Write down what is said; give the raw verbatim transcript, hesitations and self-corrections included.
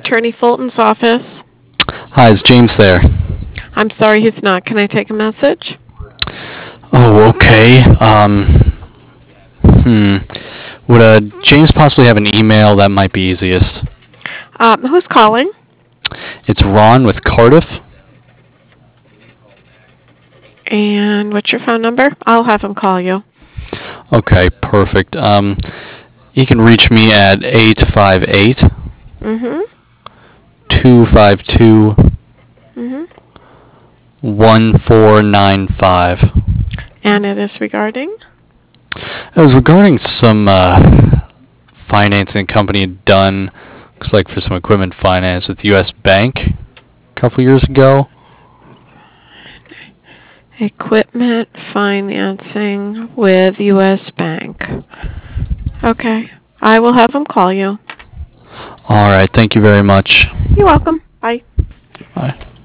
Attorney Fulton's office. Hi, is James there? I'm sorry he's not. Can I take a message? Oh, okay. Um, hmm. Would uh, James possibly have an email? That might be easiest. Um, who's calling? It's Ron with Cardiff. And what's your phone number? I'll have him call you. Okay, perfect. Um, you can reach me at eight five eight, Mm-hmm. two five two, Mm-hmm. one four nine five. And it is regarding? It was regarding some uh, financing company had done, looks like for some equipment finance with U S Bank a couple years ago. Equipment financing with U S Bank. Okay. I will have him call you. All right, thank you very much. You're welcome. Bye. Bye.